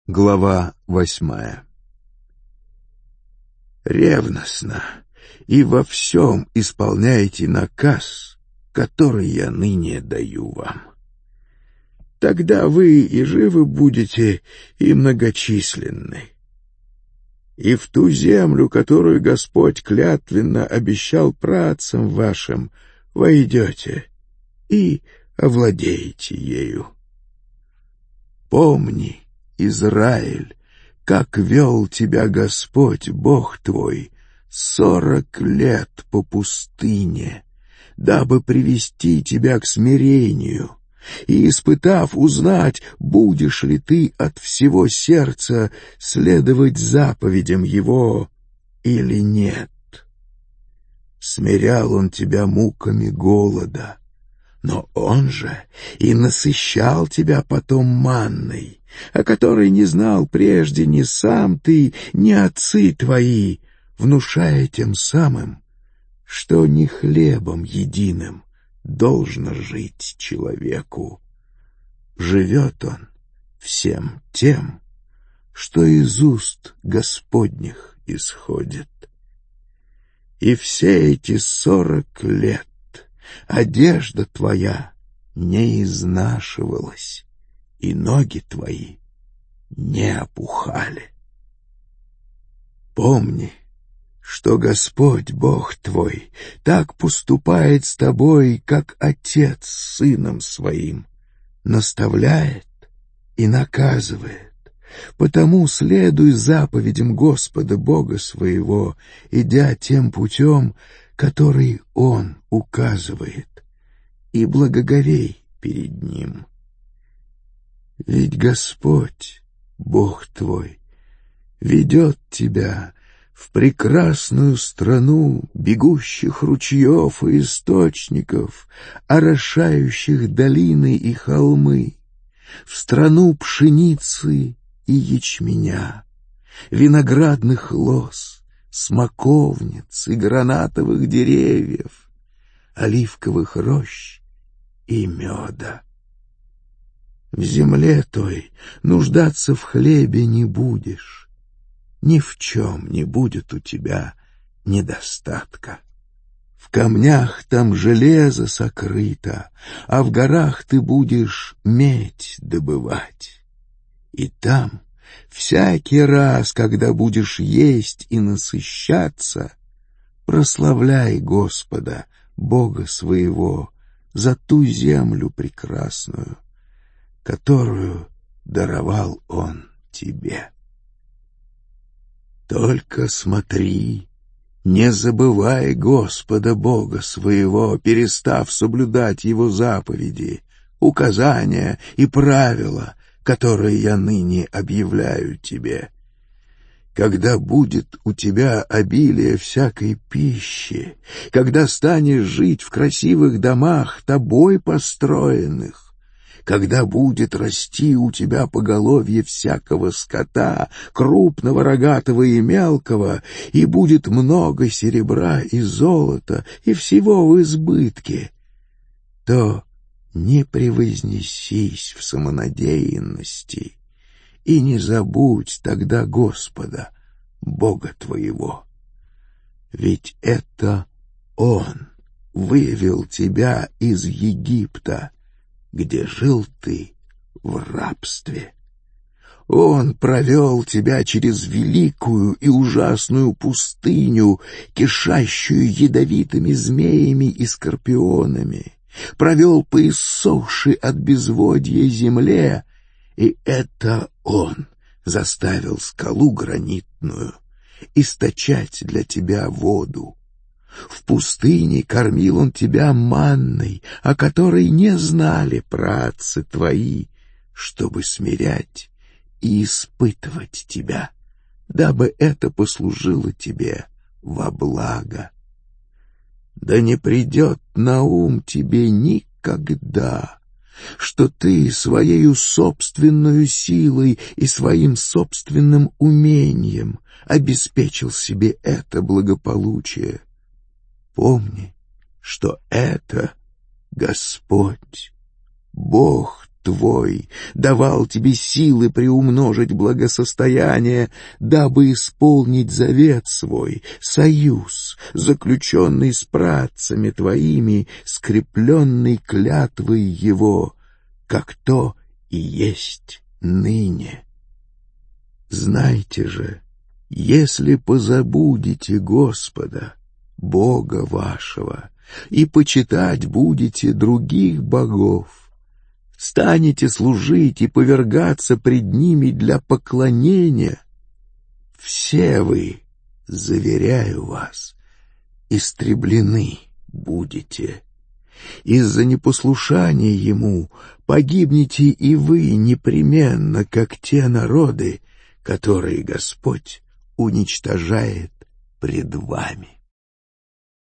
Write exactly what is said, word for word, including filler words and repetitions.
Глава восьмая. Ревностно и во всем исполняйте наказ, который я ныне даю вам. Тогда вы и живы будете, и многочисленны. И в ту землю, которую Господь клятвенно обещал праотцам вашим, войдете и овладеете ею. Помни, Израиль, как вел тебя Господь, Бог твой, сорок лет по пустыне, дабы привести тебя к смирению, и, испытав, узнать, будешь ли ты от всего сердца следовать заповедям Его или нет. Смирял Он тебя муками голода, но Он же и насыщал тебя потом манной, о которой не знал прежде ни сам ты, ни отцы твои, внушая тем самым, что не хлебом единым должно жить человеку. Живет он всем тем, что из уст Господних исходит. И все эти сорок лет одежда твоя не изнашивалась, и ноги твои не опухали. Помни, что Господь, Бог твой, так поступает с тобой, как отец с сыном своим, наставляет и наказывает. Потому следуй заповедям Господа Бога своего, идя тем путем, который Он указывает, и благоговей перед Ним. Ведь Господь, Бог твой, ведет тебя в прекрасную страну бегущих ручьев и источников, орошающих долины и холмы, в страну пшеницы и ячменя, виноградных лоз, смоковниц и гранатовых деревьев, оливковых рощ и меда. В земле той нуждаться в хлебе не будешь, ни в чем не будет у тебя недостатка. В камнях там железо сокрыто, а в горах ты будешь медь добывать. И там всякий раз, когда будешь есть и насыщаться, прославляй Господа, Бога своего, за ту землю прекрасную, которую даровал Он тебе. Только смотри, не забывай Господа Бога своего, перестав соблюдать Его заповеди, указания и правила, которые я ныне объявляю тебе. Когда будет у тебя обилие всякой пищи, когда станешь жить в красивых домах, тобой построенных, когда будет расти у тебя поголовье всякого скота, крупного, рогатого и мелкого, и будет много серебра и золота, и всего в избытке, то не превознесись в самонадеянности и не забудь тогда Господа, Бога твоего. Ведь это Он вывел тебя из Египта, где жил ты в рабстве. Он провел тебя через великую и ужасную пустыню, кишащую ядовитыми змеями и скорпионами, провел по иссохшей от безводья земле, и это Он заставил скалу гранитную источать для тебя воду. В пустыне кормил Он тебя манной, о которой не знали праотцы твои, чтобы смирять и испытывать тебя, дабы это послужило тебе во благо. Да не придет на ум тебе никогда, что ты своею собственную силой и своим собственным умением обеспечил себе это благополучие. Помни, что это Господь, Бог твой, давал тебе силы приумножить благосостояние, дабы исполнить завет свой, союз, заключенный с працами твоими, скрепленный клятвой его, как то и есть ныне. Знайте же, если позабудете Господа, Бога вашего, и почитать будете других богов, станете служить и повергаться пред ними для поклонения, все вы, заверяю вас, истреблены будете. Из-за непослушания ему погибнете и вы непременно, как те народы, которые Господь уничтожает пред вами.